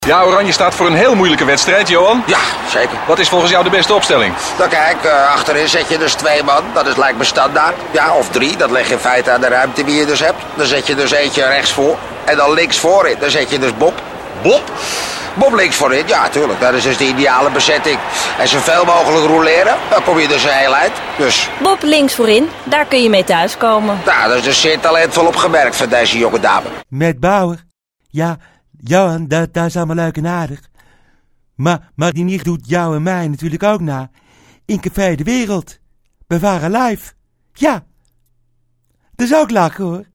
Ja, Oranje staat voor een heel moeilijke wedstrijd, Johan. Ja, zeker. Wat is volgens jou de beste opstelling? Dan kijk, achterin zet je dus 2 man. Dat is lijkt me standaard. Ja, of 3. Dat leg je in feite aan de ruimte die je dus hebt. Dan zet je dus eentje rechts voor. En dan links voorin. Dan zet je dus Bob. Bob? Bob links voorin, ja, tuurlijk. Dat is dus de ideale bezetting. En zoveel mogelijk roleren. Dan kom je dus een heel eind. Dus... Bob links voorin, daar kun je mee thuiskomen. Nou, dat is dus zeer talentvol opgemerkt van deze jonge dame. Met Bauer? Ja, Johan, dat is allemaal leuk en aardig. Maar die nicht doet jou en mij natuurlijk ook na. In Café de Wereld. Bij Vara Live. Ja. Dat is ook lachen hoor.